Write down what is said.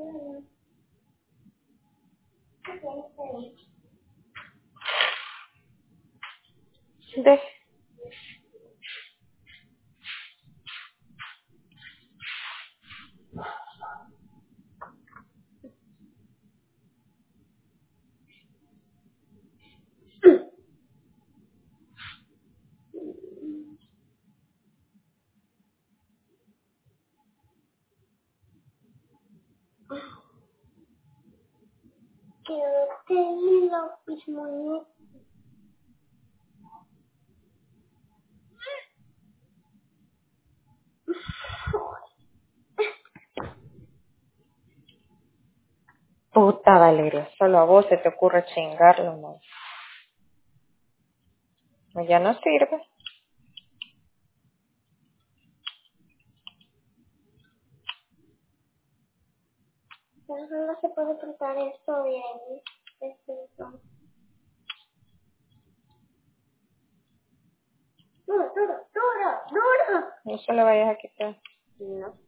Ve. Quédate en la misma. Puta Valeria, solo a vos se te ocurre chingarlo, man. Ya no sirve. No se puede tratar esto bien. Duro. No se lo vayas a quitar. No.